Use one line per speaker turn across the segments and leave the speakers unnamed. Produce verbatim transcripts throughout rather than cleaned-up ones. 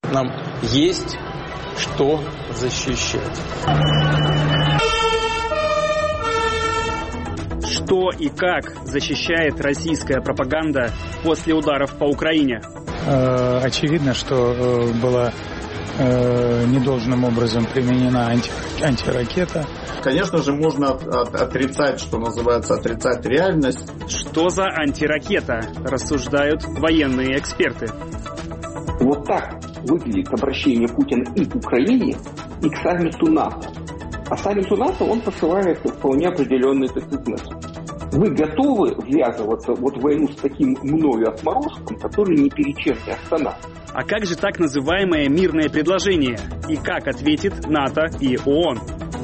Нам есть что защищать.
Что и как защищает российская пропаганда после ударов по Украине?
Очевидно, что была недолжным образом применена анти, антиракета.
Конечно же, можно от, от, отрицать, что называется, отрицать реальность.
Что за антиракета, рассуждают военные эксперты.
Вот так выглядит обращение Путина и к Украине, и к саммиту НАТО. А саммиту НАТО он посылает вполне определенный тезис. Вы готовы ввязываться вот в войну с таким мною отморозком, который ни перед чем не останавливается?
А как же так называемое мирное предложение? И как ответит НАТО и ООН?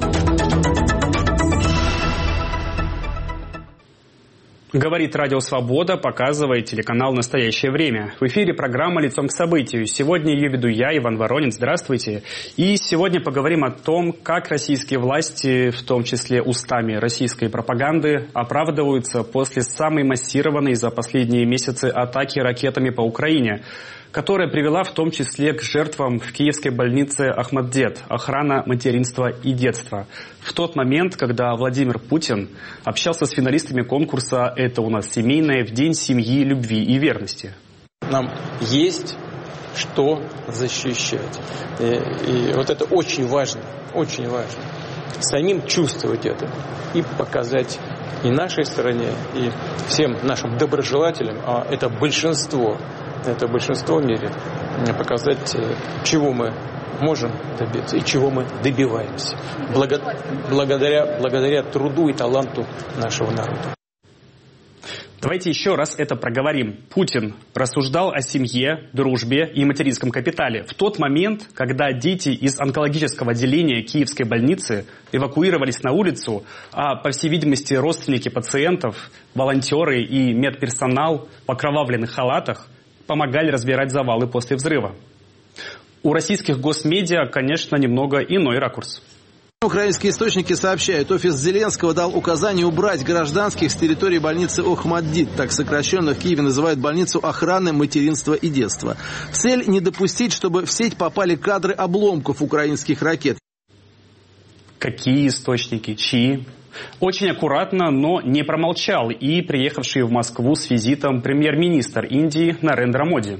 Говорит Радио Свобода, показывает телеканал «Настоящее время». В эфире программа «Лицом к событию». Сегодня ее веду я, Иван Воронин. Здравствуйте. И сегодня поговорим о том, как российские власти, в том числе устами российской пропаганды, оправдываются после самой массированной за последние месяцы атаки ракетами по Украине, которая привела в том числе к жертвам в киевской больнице Ахмаддет, охрана материнства и детства. В тот момент, когда Владимир Путин общался с финалистами конкурса «Это у нас семейное» в День семьи, любви и верности.
Нам есть что защищать. И, и вот это очень важно, очень важно. Самим чувствовать это и показать и нашей стороне, и всем нашим доброжелателям, а это большинство, это большинство в мире, показать, чего мы можем добиться и чего мы добиваемся. Благо, благодаря, благодаря труду и таланту нашего народа.
Давайте еще раз это проговорим. Путин рассуждал о семье, дружбе и материнском капитале в тот момент, когда дети из онкологического отделения Киевской больницы эвакуировались на улицу, а, по всей видимости, родственники пациентов, волонтеры и медперсонал в окровавленных халатах помогали разбирать завалы после взрыва. У российских госмедиа, конечно, немного иной ракурс.
Украинские источники сообщают, офис Зеленского дал указание убрать гражданских с территории больницы Ахмаддет, так сокращенно в Киеве называют больницу охраны материнства и детства. Цель не допустить, чтобы в сеть попали кадры обломков украинских ракет.
Какие источники? Чьи? Очень аккуратно, но не промолчал и приехавший в Москву с визитом премьер-министр Индии Нарендра Моди.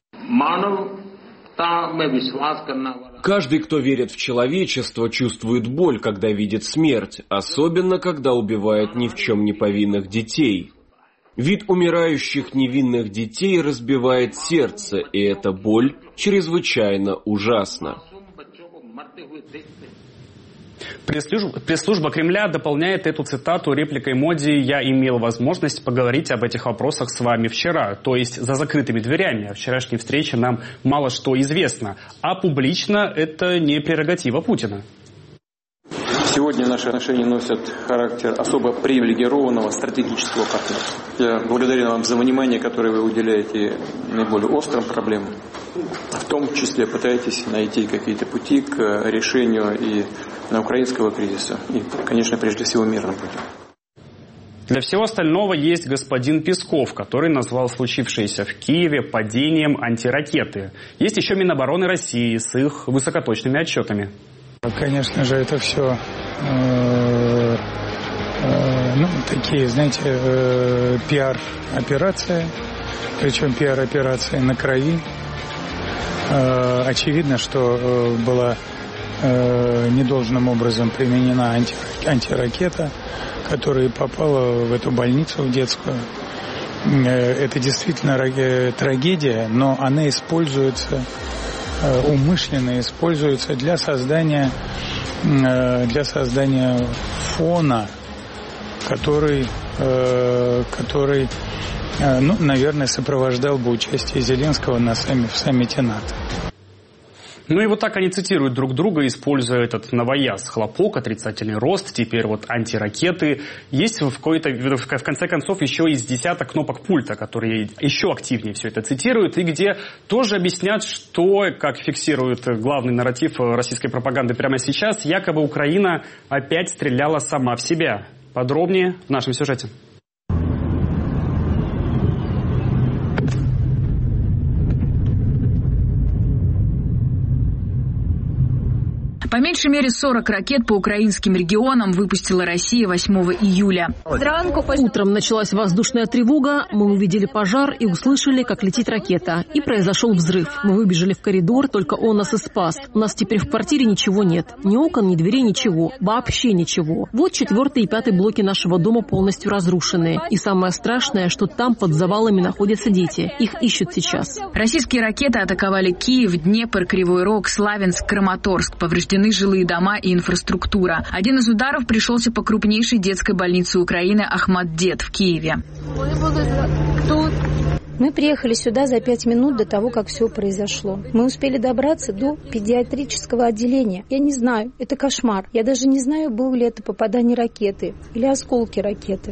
Каждый, кто верит в человечество, чувствует боль, когда видит смерть, особенно когда убивают ни в чем не повинных детей. Вид умирающих невинных детей разбивает сердце, и эта боль чрезвычайно ужасна.
Пресс-служба, пресс-служба Кремля дополняет эту цитату репликой Моди: «Я имел возможность поговорить об этих вопросах с вами вчера», то есть за закрытыми дверями. О вчерашней встрече нам мало что известно. А публично это не прерогатива Путина.
Сегодня наши отношения носят характер особо привилегированного стратегического партнерства. Я благодарен вам за внимание, которое вы уделяете наиболее острым проблемам. В том числе пытаетесь найти какие-то пути к решению и украинского кризиса. И, конечно, прежде всего, мирным путем.
Для всего остального есть господин Песков, который назвал случившееся в Киеве падением антиракеты. Есть еще Минобороны России с их высокоточными отчетами.
Конечно же, это все э, э, ну, такие, знаете, э, пиар-операции, причем пиар-операции на крови. Э, очевидно, что э, была э, недолжным образом применена анти, антиракета, которая попала в эту больницу, в детскую. Э, это действительно трагедия, но она используется... умышленно используется для создания, для создания фона, который, который, ну, наверное, сопровождал бы участие Зеленского на саммите, в саммите НАТО.
Ну и вот так они цитируют друг друга, используя этот новояз: хлопок, отрицательный рост, теперь вот антиракеты. Есть в, какой-то, в конце концов еще из десяток кнопок пульта, которые еще активнее все это цитируют, и где тоже объяснят, что, как фиксирует главный нарратив российской пропаганды прямо сейчас, якобы Украина опять стреляла сама в себя. Подробнее в нашем сюжете.
По меньшей мере сорок ракет по украинским регионам выпустила Россия восьмого июля.
Утром началась воздушная тревога, мы увидели пожар и услышали, как летит ракета. И произошел взрыв. Мы выбежали в коридор, только он нас и спас. У нас теперь в квартире ничего нет. Ни окон, ни дверей, ничего. Вообще ничего. Вот четвертый и пятый блоки нашего дома полностью разрушены. И самое страшное, что там под завалами находятся дети. Их ищут сейчас.
Российские ракеты атаковали Киев, Днепр, Кривой Рог, Славянск, Краматорск. Повреждены жилые дома и инфраструктура. Один из ударов пришелся по крупнейшей детской больнице Украины Охмат-Дит в Киеве.
Мы приехали сюда за пять минут до того, как все произошло. Мы успели добраться до педиатрического отделения. Я не знаю, это кошмар. Я даже не знаю, было ли это попадание ракеты или осколки ракеты.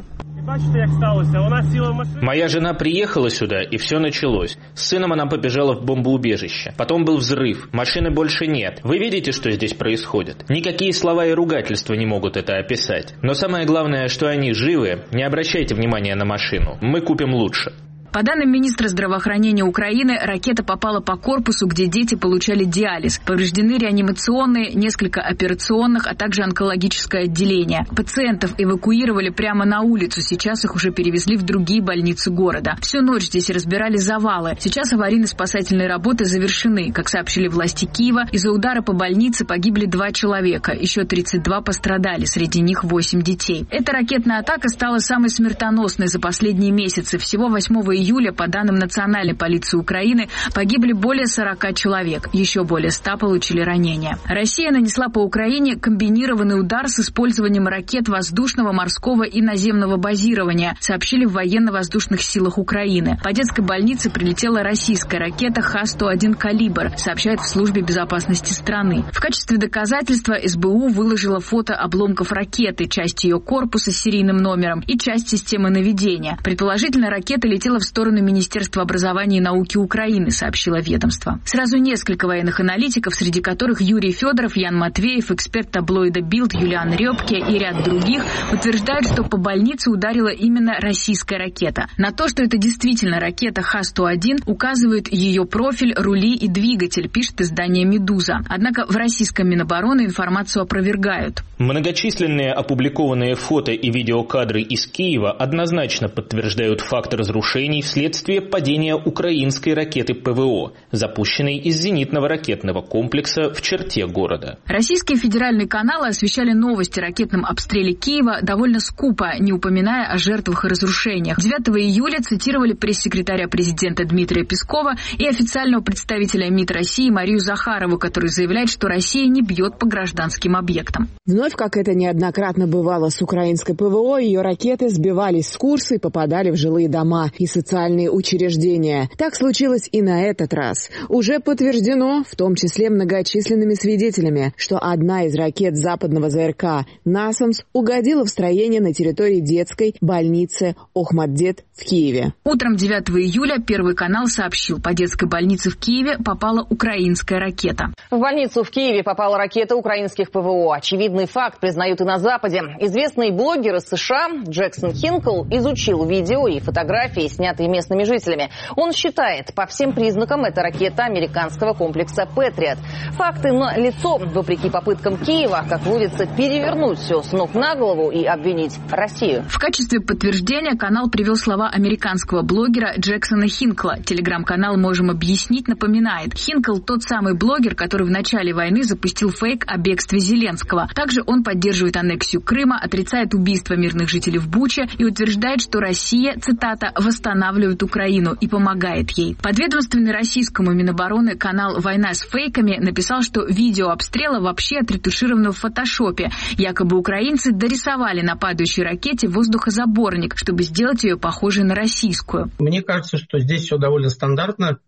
Моя жена приехала сюда, и все началось. С сыном она побежала в бомбоубежище. Потом был взрыв. Машины больше нет. Вы видите, что здесь происходит? Никакие слова и ругательства не могут это описать. Но самое главное, что они живы. Не обращайте внимания на машину. Мы купим лучше.
По данным министра здравоохранения Украины, ракета попала по корпусу, где дети получали диализ. Повреждены реанимационные, несколько операционных, а также онкологическое отделение. Пациентов эвакуировали прямо на улицу. Сейчас их уже перевезли в другие больницы города. Всю ночь здесь разбирали завалы. Сейчас аварийно-спасательные работы завершены. Как сообщили власти Киева, из-за удара по больнице погибли два человека. Еще тридцать два пострадали, среди них восемь детей. Эта ракетная атака стала самой смертоносной за последние месяцы. Всего восьмого июля июля, по данным Национальной полиции Украины, погибли более сорока человек. Еще более ста получили ранения. Россия нанесла по Украине комбинированный удар с использованием ракет воздушного, морского и наземного базирования, сообщили в военно-воздушных силах Украины. По детской больнице прилетела российская ракета Х сто один «Калибр», сообщают в службе безопасности страны. В качестве доказательства эс бэ у выложила фото обломков ракеты, часть ее корпуса с серийным номером и часть системы наведения. Предположительно, ракета летела в в сторону Министерства образования и науки Украины, сообщило ведомство. Сразу несколько военных аналитиков, среди которых Юрий Федоров, Ян Матвеев, эксперт таблоида «Билд» Юлиан Рёбке и ряд других, утверждают, что по больнице ударила именно российская ракета. На то, что это действительно ракета Х сто один, указывает ее профиль, рули и двигатель, пишет издание «Медуза». Однако в российском Минобороны информацию опровергают.
Многочисленные опубликованные фото и видеокадры из Киева однозначно подтверждают факт разрушений вследствие падения украинской ракеты П В О, запущенной из зенитного ракетного комплекса в черте города.
Российские федеральные каналы освещали новости о ракетном обстреле Киева довольно скупо, не упоминая о жертвах и разрушениях. девятого июля цитировали пресс-секретаря президента Дмитрия Пескова и официального представителя МИД России Марию Захарову, который заявляет, что Россия не бьет по гражданским объектам.
Вновь, как это неоднократно бывало с украинской П В О, ее ракеты сбивались с курса и попадали в жилые дома и социальные учреждения. Так случилось и на этот раз. Уже подтверждено, в том числе многочисленными свидетелями, что одна из ракет западного З Р К «Насамс» угодила в строение на территории детской больницы Охмат-Дит в Киеве.
Утром девятого июля Первый канал сообщил, по детской больнице в Киеве попала украинская ракета.
В больницу в Киеве попала ракета украинских П В О. Очевидный факт признают и на Западе. Известный блогер из США Джексон Хинкл изучил видео и фотографии, снятые местными жителями. Он считает, по всем признакам, это ракета американского комплекса «Патриот». Факты налицо, вопреки попыткам Киева, как водится, перевернуть все с ног на голову и обвинить Россию.
В качестве подтверждения канал привел слова американского блогера Джексона Хинкла. Телеграм-канал «Можем объяснить» напоминает, Хинкл тот самый блогер, который в начале войны запустил фейк о бегстве Зеленского. Также он поддерживает аннексию Крыма, отрицает убийство мирных жителей в Буче и утверждает, что Россия, цитата, «восстанавливает Украину и помогает ей». Подведомственный российскому Минобороны канал «Война с фейками» написал, что видео обстрела вообще отретушировано в фотошопе. Якобы украинцы дорисовали на падающей ракете воздухозаборник, чтобы сделать ее похожей на российскую.
Мне кажется, что здесь все довольно стандартно.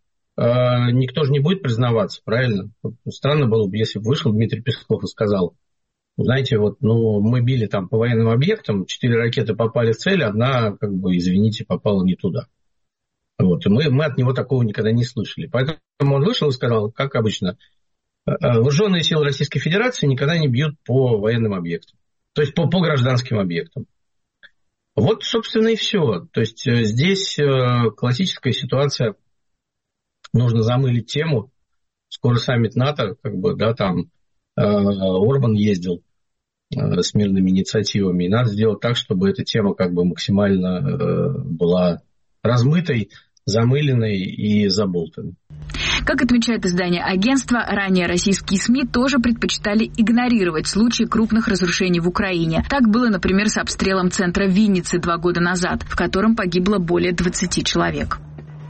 Никто же не будет признаваться, правильно? Странно было бы, если бы вышел Дмитрий Песков и сказал: знаете, вот, ну, мы били там по военным объектам, четыре ракеты попали в цель, одна, как бы, извините, попала не туда. Вот, и мы, мы от него такого никогда не слышали. Поэтому он вышел и сказал, как обычно, вооруженные силы Российской Федерации никогда не бьют по военным объектам, то есть по, по гражданским объектам. Вот, собственно, и все. То есть здесь классическая ситуация, нужно замылить тему. Скоро саммит НАТО, как бы, да, там Орбан ездил с мирными инициативами. И надо сделать так, чтобы эта тема как бы максимально была размытой, замыленной и заболтанной.
Как отмечает издание агентства, ранее российские СМИ тоже предпочитали игнорировать случаи крупных разрушений в Украине. Так было, например, с обстрелом центра Винницы два года назад, в котором погибло более двадцати человек.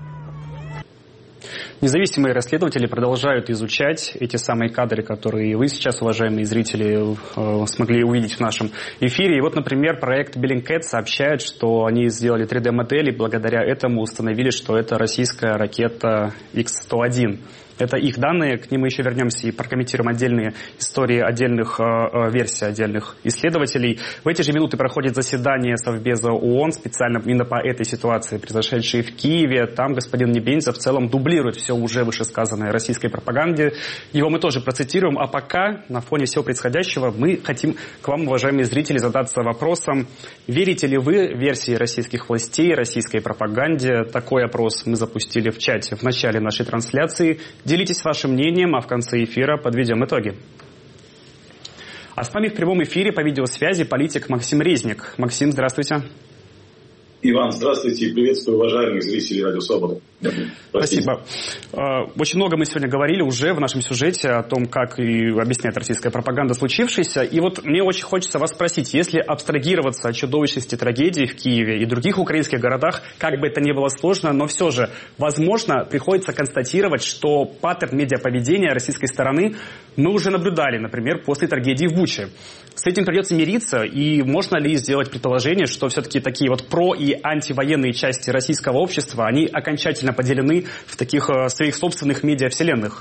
Независимые расследователи продолжают изучать эти самые кадры, которые вы сейчас, уважаемые зрители, смогли увидеть в нашем эфире. И вот, например, проект Bellingcat сообщает, что они сделали три дэ-модели, и благодаря этому установили, что это российская ракета икс сто один. Это их данные, к ним мы еще вернемся и прокомментируем отдельные истории отдельных э, версий отдельных исследователей. В эти же минуты проходит заседание Совбеза ООН, специально именно по этой ситуации, произошедшей в Киеве. Там господин Небензя в целом дублирует все уже вышесказанное российской пропаганде. Его мы тоже процитируем. А пока на фоне всего происходящего мы хотим к вам, уважаемые зрители, задаться вопросом: верите ли вы версии российских властей, российской пропаганде? Такой опрос мы запустили в чате в начале нашей трансляции. Делитесь вашим мнением, а в конце эфира подведем итоги. А с нами в прямом эфире по видеосвязи политик Максим Резник. Максим, здравствуйте.
Иван, здравствуйте и приветствую уважаемых зрителей Радио Свобода.
Спасибо. Очень много мы сегодня говорили уже в нашем сюжете о том, как и объясняет российская пропаганда случившееся. И вот мне очень хочется вас спросить, если абстрагироваться от чудовищности трагедии в Киеве и других украинских городах, как бы это ни было сложно, но все же, возможно, приходится констатировать, что паттерн медиаповедения российской стороны мы уже наблюдали, например, после трагедии в Буче. С этим придется мириться, и можно ли сделать предположение, что все-таки такие вот про- и антивоенные части российского общества, они окончательно поделены в таких э, своих собственных медиавселенных?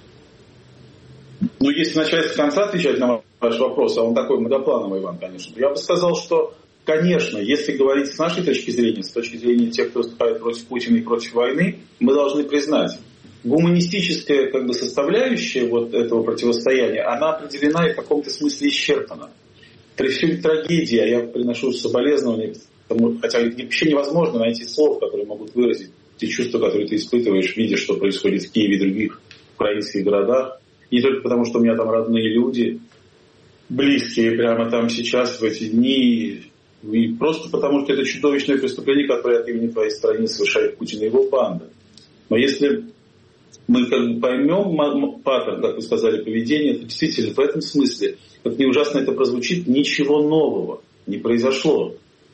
Ну, если начать с конца отвечать на ваш вопрос, а он такой многоплановый, Иван, конечно, я бы сказал, что, конечно, если говорить с нашей точки зрения, с точки зрения тех, кто выступает против Путина и против войны, мы должны признать, гуманистическая как бы составляющая вот этого противостояния, она определена и в каком-то смысле исчерпана. При всей трагедии, а я приношу соболезнования, хотя вообще невозможно найти слов, которые могут выразить те чувства, которые ты испытываешь, видя, что происходит в Киеве и других украинских городах. Не только потому, что у меня там родные люди, близкие прямо там сейчас, в эти дни, и просто потому, что это чудовищное преступление, которое от имени твоей страны совершает Путин и его банда. Но если мы как бы поймем паттерн, как вы сказали, поведения, то действительно в этом смысле, как ни ужасно это прозвучит, ничего нового не произошло.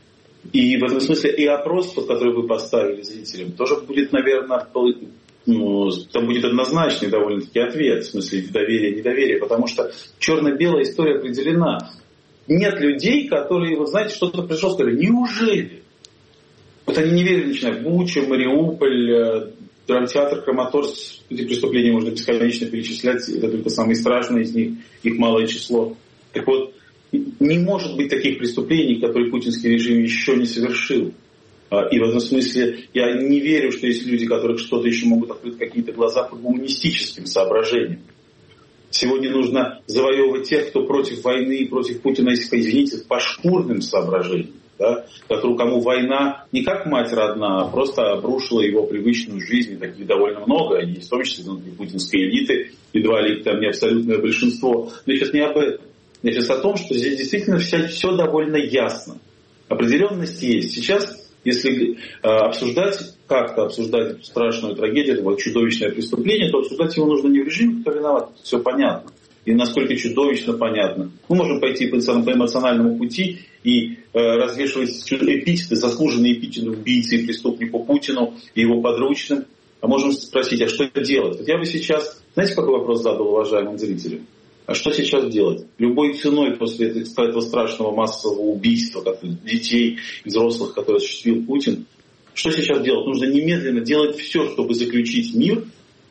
И в этом смысле и опрос, который вы поставили зрителям, тоже будет, наверное, ну, там будет однозначный довольно-таки ответ, в смысле доверия, недоверия, потому что черно-белая история определена. Нет людей, которые, вот знаете, что-то пришло, сказали, неужели? Вот они не верили, начиная Буча, Мариуполь, драмтеатр, Краматорск, эти преступления можно бесконечно перечислять, это только самые страшные из них, их малое число. Так вот, не может быть таких преступлений, которые путинский режим еще не совершил. И в этом смысле я не верю, что есть люди, которых что-то еще могут открыть какие-то глаза по гуманистическим соображениям. Сегодня нужно завоевывать тех, кто против войны и против Путина, извините, по шкурным соображениям. Да, которую, кому война не как мать родна, а просто обрушила его привычную жизнь, и таких довольно много, они в том числе внутри путинской элиты, едва ли там не абсолютное большинство. Но я сейчас не об этом. Я сейчас о том, что здесь действительно все, все довольно ясно. Определенность есть. Сейчас, если э, обсуждать, как-то обсуждать эту страшную трагедию, это чудовищное преступление, то обсуждать его нужно не в режиме, кто виноват, все понятно. И насколько чудовищно понятно. Мы можем пойти по эмоциональному пути и э, развешивать эпитеты, заслуженные эпитеты убийцы и преступнику Путину и его подручным. А можем спросить, а что делать? Вот я бы сейчас, знаете, какой вопрос задал уважаемым зрителям? А что сейчас делать? Любой ценой после этого страшного массового убийства как детей и взрослых, которые осуществил Путин, что сейчас делать? Нужно немедленно делать все, чтобы заключить мир.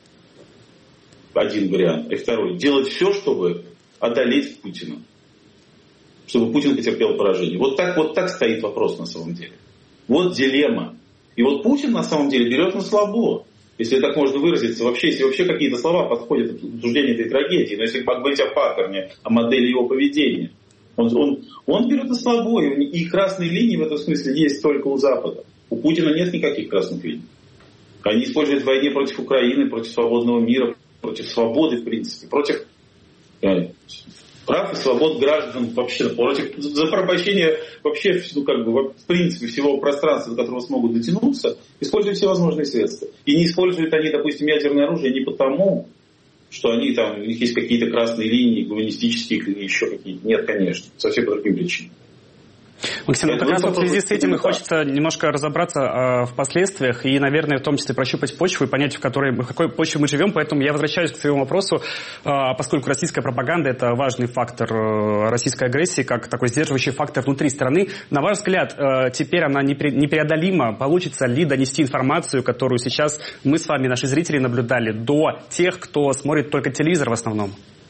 Один вариант. И второй. Делать все, чтобы одолеть Путина. Чтобы Путин потерпел поражение. Вот так, вот так стоит вопрос на самом деле. Вот дилемма. И вот Путин на самом деле берет на слабо. Если так можно выразиться. Вообще, если вообще какие-то слова подходят к обсуждению этой трагедии. Но если говорить о паттерне, о модели его поведения. Он, он, он берет на слабо. И красные линии в этом смысле есть только у Запада. У Путина нет никаких красных линий. Они используют в войне против Украины, против свободного мира, против свободы, в принципе, против прав и свобод граждан вообще, против, за порабощение вообще, ну, как бы, в принципе, всего пространства, до которого смогут дотянуться, используют все возможные средства. И не используют они, допустим, ядерное оружие не потому, что они там, у них есть какие-то красные линии, гуманистические или еще какие-то. Нет, конечно, совсем по другим причинам.
Максим, ну, как раз в связи с этим и хочется немножко разобраться э, в последствиях и, наверное, в том числе прощупать почву и понять, в, которой, в какой почве мы живем. Поэтому я возвращаюсь к своему вопросу, э, поскольку российская пропаганда – это важный фактор э, российской агрессии, как такой сдерживающий фактор внутри страны. На ваш взгляд, э, теперь она непреодолима. Получится ли донести информацию, которую сейчас мы с вами, наши зрители, наблюдали, до тех, кто смотрит только телевизор в основном?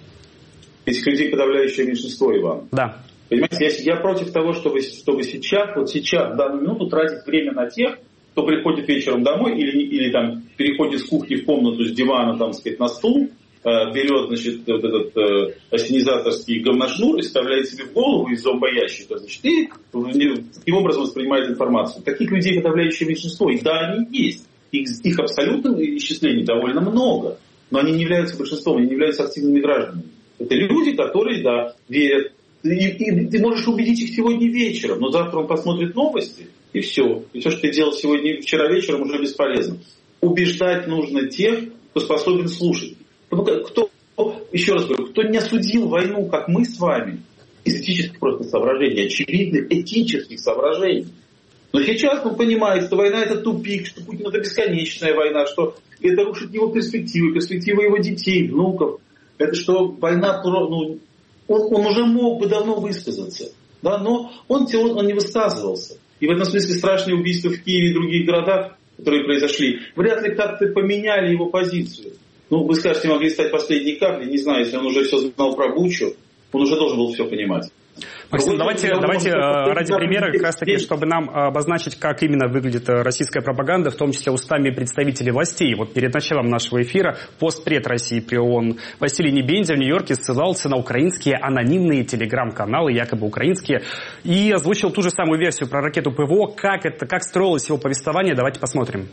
Этих людей подавляющее меньшинство, Иван.
Да.
Понимаете, я, я против того, чтобы, чтобы сейчас, вот сейчас, в данную минуту, тратить время на тех, кто приходит вечером домой или, или там переходит с кухни в комнату, с дивана, там, сказать, на стул, э, берет, значит, вот этот э, ассенизаторский говношнур и вставляет себе в голову из зомбоящика, значит, и таким образом воспринимает информацию. Таких людей подавляющее меньшинство. И да, они есть. Их, их абсолютно исчислений довольно много. Но они не являются большинством, они не являются активными гражданами. Это люди, которые, да, верят. И, и ты можешь убедить их сегодня вечером, но завтра он посмотрит новости, и все. И все, что ты делал сегодня, вчера вечером, уже бесполезно. Убеждать нужно тех, кто способен слушать. Кто, еще раз говорю, кто не осудил войну, как мы с вами, из этических просто соображений, очевидных этических соображений. Но сейчас он понимает, что война это тупик, что Путин это бесконечная война, что это рушит его перспективы, перспективы его детей, внуков. Это что война, ну, Он, он уже мог бы давно высказаться, да, но он, он, он не высказывался. И в этом смысле страшные убийства в Киеве и других городах, которые произошли, вряд ли как-то поменяли его позицию. Ну, вы скажете, могли стать последней каплей, не знаю, если он уже все знал про Бучу, он уже должен был все понимать.
Максим, давайте, давайте ради примера, как раз таки, чтобы нам обозначить, как именно выглядит российская пропаганда, в том числе устами представителей властей. Вот перед началом нашего эфира постпред России при ООН Василий Небензя в Нью-Йорке ссылался на украинские анонимные телеграм-каналы, якобы украинские, и озвучил ту же самую версию про ракету ПВО. Как это, как строилось его повествование, давайте посмотрим.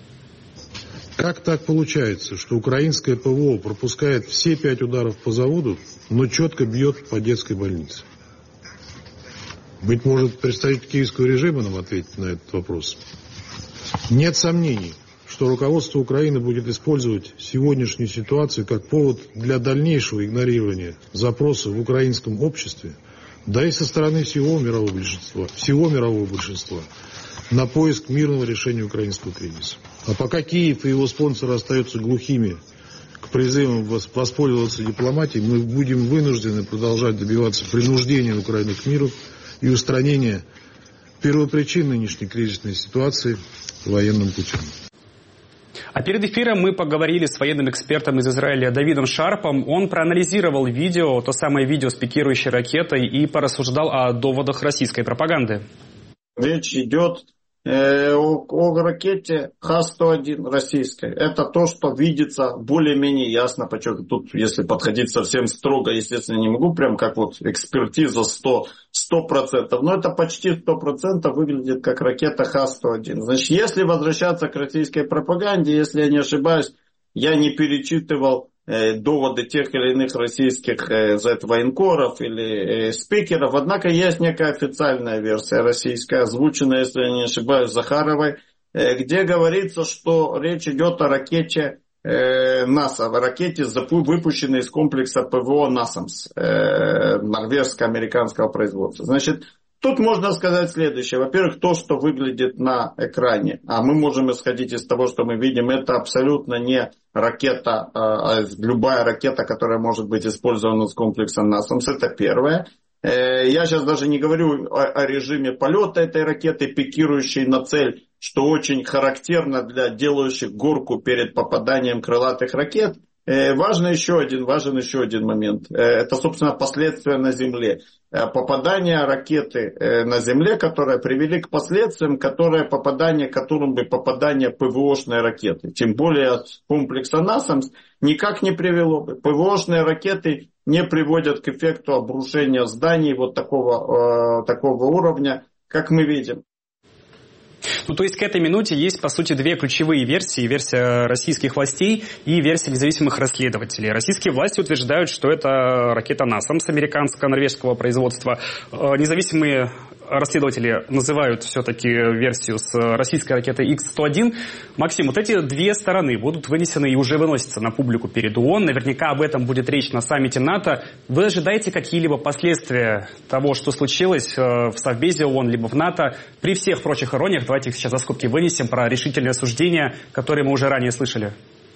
Как так получается, что украинское ПВО пропускает все пять ударов по заводу, но четко бьет по детской больнице? Быть может, представитель киевского режима нам ответит на этот вопрос. Нет сомнений, что руководство Украины будет использовать сегодняшнюю ситуацию как повод для дальнейшего игнорирования запроса в украинском обществе, да и со стороны всего мирового большинства, всего мирового большинства, на поиск мирного решения украинского кризиса. А пока Киев и его спонсоры остаются глухими к призывам воспользоваться дипломатией, мы будем вынуждены продолжать добиваться принуждения Украины к миру и устранения первопричин нынешней кризисной ситуации военным путем.
А перед эфиром мы поговорили с военным экспертом из Израиля Давидом Шарпом. Он проанализировал видео, то самое видео с пикирующей ракетой, и порассуждал о доводах российской пропаганды.
Речь идет э, о, о ракете Х сто один российской. Это то, что видится более-менее ясно. Почему тут, если подходить совсем строго, естественно, не могу, прям как вот экспертиза сто процентов. Но это почти сто процентов выглядит как ракета Х сто один. Значит, если возвращаться к российской пропаганде, если я не ошибаюсь, я не перечитывал э, доводы тех или иных российских э, зет-военкоров или э, спикеров. Однако есть некая официальная версия российская, озвученная, если я не ошибаюсь, Захаровой, э, где говорится, что речь идет о ракете э, НАСА, о ракете, выпущенной из комплекса ПВО «Насамс», э, норвежско-американского производства. Значит, тут можно сказать следующее. Во-первых, то, что выглядит на экране, а мы можем исходить из того, что мы видим, это абсолютно не ракета, а любая ракета, которая может быть использована с комплексом «Насамс», это первое. Я сейчас даже не говорю о, о режиме полета этой ракеты, пикирующей на цель, что очень характерно для делающих горку перед попаданием крылатых ракет. Важно еще один, важен еще один момент. Это, собственно, последствия на Земле. Попадание ракеты на Земле, которые привели к последствиям, которые попадание, которым бы попадание ПВОшной ракеты. Тем более от комплекса «Насамс» никак не привело бы. ПВОшные ракеты не приводят к эффекту обрушения зданий вот такого, такого уровня, как мы видим.
Ну, то есть к этой минуте есть, по сути, две ключевые версии. Версия российских властей и версия независимых расследователей. Российские власти утверждают, что это ракета насамс американско-норвежского производства. Независимые расследователи называют все-таки версию с российской ракетой икс сто один. Максим, вот эти две стороны будут вынесены и уже выносятся на публику перед ООН. Наверняка об этом будет речь на саммите НАТО. Вы ожидаете какие-либо последствия того, что случилось в Совбезе ООН, либо в НАТО? При всех прочих ирониях, давайте их сейчас за скобки вынесем, про решительное осуждение, которое мы уже ранее слышали.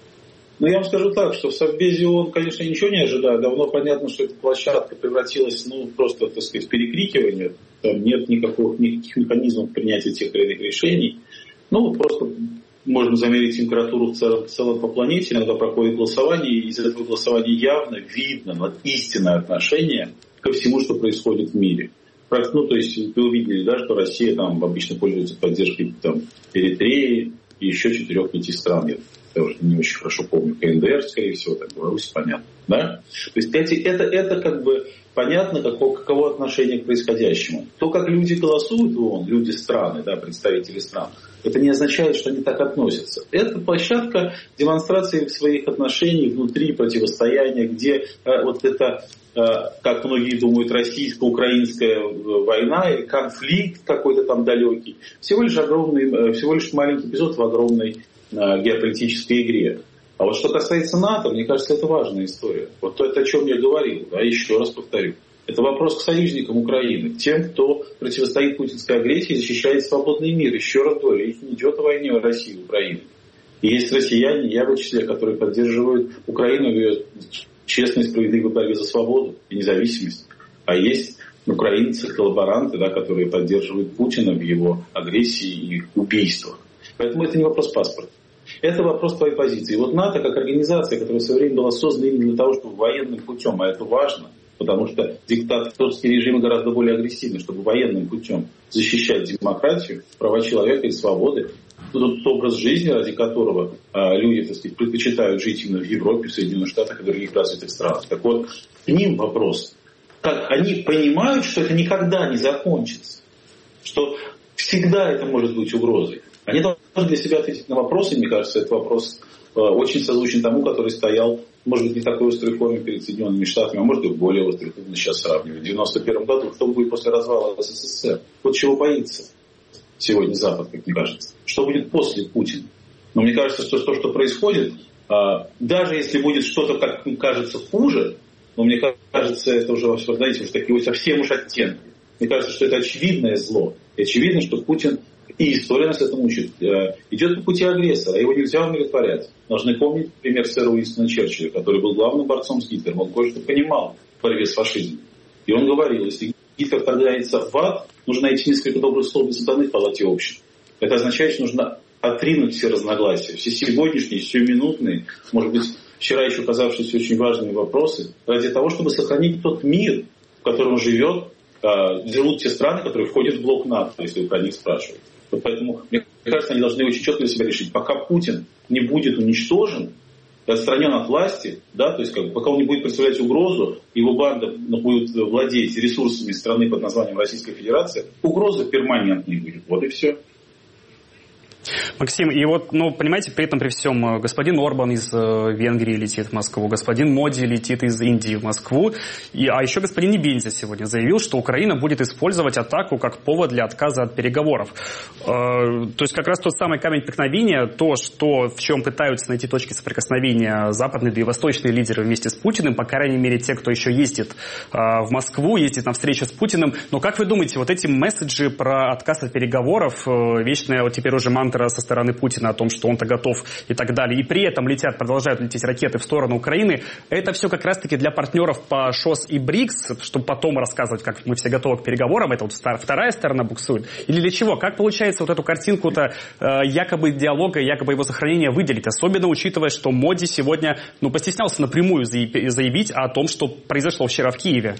Ну, я вам скажу так, что в Совбезе ООН, конечно, ничего не ожидаю. Давно понятно, что эта площадка превратилась, ну, просто, так сказать, в перекрикивание. Там нет никаких, никаких механизмов принятия тех или иных решений. Ну, просто можно замерить температуру в целом, в целом по планете. Иногда проходит голосование, и из этого голосования явно видно истинное отношение ко всему, что происходит в мире. Ну, то есть вы увидели, да, что Россия там обычно пользуется поддержкой там, Эритреи и еще четырех-пяти стран. Я уже не очень хорошо помню. КНДР, скорее всего, так, Беларусь, понятно. Да? То есть эти, это, это как бы понятно, каково, каково отношение к происходящему. То, как люди голосуют в ООН, люди страны, да, представители стран, это не означает, что они так относятся. Это площадка демонстрации своих отношений внутри противостояния, где э, вот это, э, как многие думают, российско-украинская война или конфликт какой-то там далекий, всего лишь огромный, э, всего лишь маленький эпизод в огромной э, геополитической игре. А вот что касается НАТО, мне кажется, это важная история. Вот то, это о чем я говорил, да, еще раз повторю. Это вопрос к союзникам Украины, к тем, кто противостоит путинской агрессии и защищает свободный мир. Еще раз говорю, речь не идет о войне в России и Украине. И есть россияне, я в числе, которые поддерживают Украину в ее честной, справедливой борьбе за свободу и независимость. А есть украинцы, коллаборанты, да, которые поддерживают Путина в его агрессии и убийствах. Поэтому это не вопрос паспорта. Это вопрос твоей позиции. И вот НАТО, как организация, которая в свое время была создана именно для того, чтобы военным путем, а это важно, потому что диктаторские режимы гораздо более агрессивны, чтобы военным путем защищать демократию, права человека и свободы, тот образ жизни, ради которого а, люди, так сказать, предпочитают жить именно в Европе, в Соединенных Штатах и других развитых странах. Так вот, к ним вопрос. Как они понимают, что это никогда не закончится, что всегда это может быть угрозой. Они должны для себя ответить на вопросы, мне кажется, этот вопрос э, очень созвучен тому, который стоял, может быть, не в такой острой форме перед Соединенными Штатами, а может и в более острой, как мы сейчас сравниваем. В девяносто первом году, что будет после развала СССР? Вот чего боится сегодня Запад, как мне кажется. Что будет после Путина? Но мне кажется, что то, что происходит, э, даже если будет что-то, как мне кажется, хуже, но мне кажется, это уже, знаете, уже такие совсем уж оттенки. Мне кажется, что это очевидное зло. И очевидно, что Путин... И история нас этому учит. Идет по пути агрессора, его нельзя умиротворять. Должны помнить пример сэра Уинстона Черчилля, который был главным борцом с Гитлером. Он кое-что понимал в борьбе с фашизмом. И он говорил, если Гитлер отправляется в ад, нужно найти несколько добрых слов для сатаны в палате общин. Это означает, что нужно отринуть все разногласия, все сегодняшние, сиюминутные, может быть, вчера еще казавшиеся очень важными вопросы, ради того, чтобы сохранить тот мир, в котором живет, живут те страны, которые входят в блок НАТО, если вы про них спрашиваете. Вот поэтому, мне кажется, они должны очень четко для себя решить, пока Путин не будет уничтожен, отстранен от власти, да, то есть как, пока он не будет представлять угрозу, его банда будет владеть ресурсами страны под названием Российская Федерация, угроза перманентной будет. Вот и все.
Максим, и вот, ну, понимаете, при этом при всем господин Орбан из э, Венгрии летит в Москву, господин Моди летит из Индии в Москву, и, а еще господин Небензя сегодня заявил, что Украина будет использовать атаку как повод для отказа от переговоров. Э, то есть как раз тот самый камень преткновения, то, что, в чем пытаются найти точки соприкосновения западные, да и восточные лидеры вместе с Путиным, по крайней мере те, кто еще ездит э, в Москву, ездит на встречу с Путиным. Но как вы думаете, вот эти месседжи про отказ от переговоров, э, вечная вот теперь уже мантра со стороны Путина о том, что он-то готов и так далее, и при этом летят, продолжают лететь ракеты в сторону Украины, это все как раз-таки для партнеров по ШОС и БРИКС, чтобы потом рассказывать, как мы все готовы к переговорам, это вот вторая сторона буксует, или для чего? Как получается вот эту картинку-то э, якобы диалога, якобы его сохранения выделить, особенно учитывая, что Моди сегодня, ну, постеснялся напрямую заявить о том, что произошло вчера в Киеве?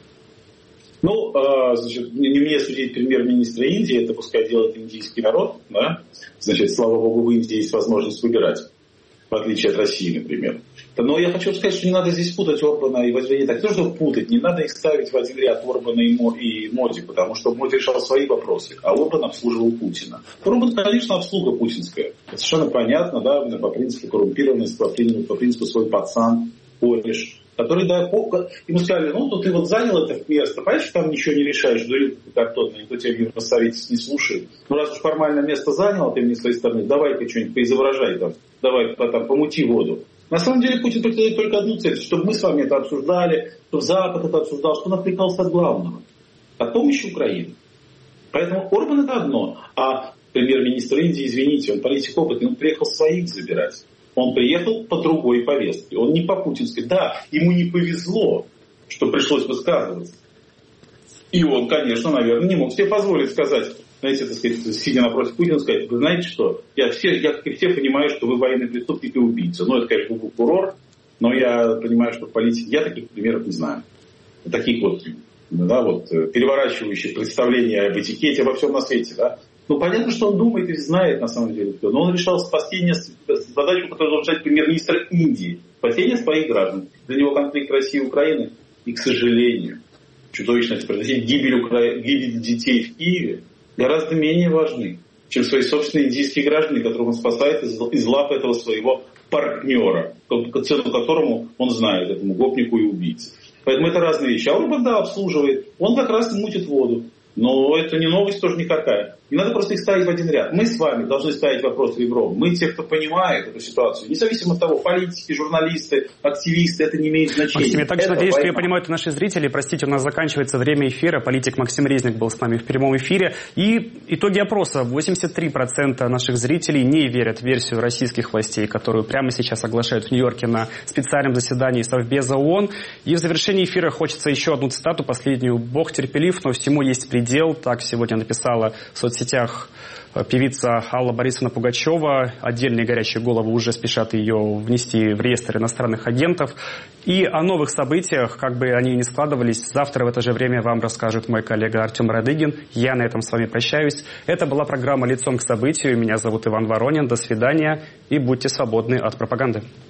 Ну, значит, не мне судить премьер-министра Индии, это пускай делает индийский народ, да? Значит, слава богу, в Индии есть возможность выбирать. в отличие от России, например. Но я хочу сказать, что не надо здесь путать Орбана и Моди. Так, не то, чтобы путать, не надо их ставить в один ряд Орбана и Моди, потому что Моди решал свои вопросы, а Орбан обслуживал Путина. Орбан, конечно, обслуга путинская. Это совершенно понятно, да, по принципу коррумпированности, по принципу, по принципу свой пацан, кореш, который, да, ему сказали, ну, то ты вот занял это место, понимаешь, что там ничего не решаешь, дурил картонный, никто тебя не посоветует, не слушает. Ну, раз уж формально место занял, ты мне с своей стороны, давай-ка что-нибудь поизображай там, давай там, помути воду. На самом деле Путин преследует только одну цель, чтобы мы с вами это обсуждали, чтобы Запад это обсуждал, что он отвлекался от главного, от помощи Украине. Поэтому Орбан это одно, а премьер-министр Индии, извините, он политик опытный, он приехал своих забирать. Он приехал по другой повестке. Он не по путинской. Да, ему не повезло, что пришлось высказываться. И он, конечно, наверное, не мог себе позволить сказать, знаете, так сказать, сидя напротив Путина, сказать, вы знаете что, я, все, я как и все понимаю, что вы военный преступник и убийца. Ну, это, конечно, был фурор, но я понимаю, что в политике я таких примеров не знаю. Таких вот, да, вот, переворачивающих представления об этикете, обо всем на свете, да. Ну, понятно, что он думает и знает, на самом деле, кто. Но он решал спасение, задачу, которую должен решать премьер-министр Индии. Спасение своих граждан. Для него конфликт России и Украины. И, к сожалению, чудовищное произношение, гибель, Укра... гибель детей в Киеве гораздо менее важны, чем свои собственные индийские граждане, которых он спасает из, из лап этого своего партнера, цену которому он знает, этому гопнику и убийце. Поэтому это разные вещи. А Орбан, да, обслуживает. Он как раз мутит воду. Но это не новость тоже никакая. Не надо просто их ставить в один ряд. Мы с вами должны ставить вопрос ребром. Мы те, кто понимает эту ситуацию. Независимо от того, политики, журналисты, активисты, это не имеет значения.
Максим, я также
это
надеюсь,
война.
что я понимаю, это наши зрители. Простите, у нас заканчивается время эфира. Политик Максим Резник был с нами в прямом эфире. И итоги опроса. восемьдесят три процента наших зрителей не верят в версию российских властей, которую прямо сейчас оглашают в Нью-Йорке на специальном заседании Совбеза ООН. И в завершении эфира хочется еще одну цитату, последнюю. «Бог терпелив, но всему есть предел». Так сегодня написала в соцсетях певица Алла Борисовна Пугачева. Отдельные горячие головы уже спешат ее внести в реестр иностранных агентов. И о новых событиях, как бы они ни складывались, завтра в это же время вам расскажет мой коллега Артем Радыгин. Я на этом с вами прощаюсь. Это была программа «Лицом к событию». Меня зовут Иван Воронин. До свидания и будьте свободны от пропаганды.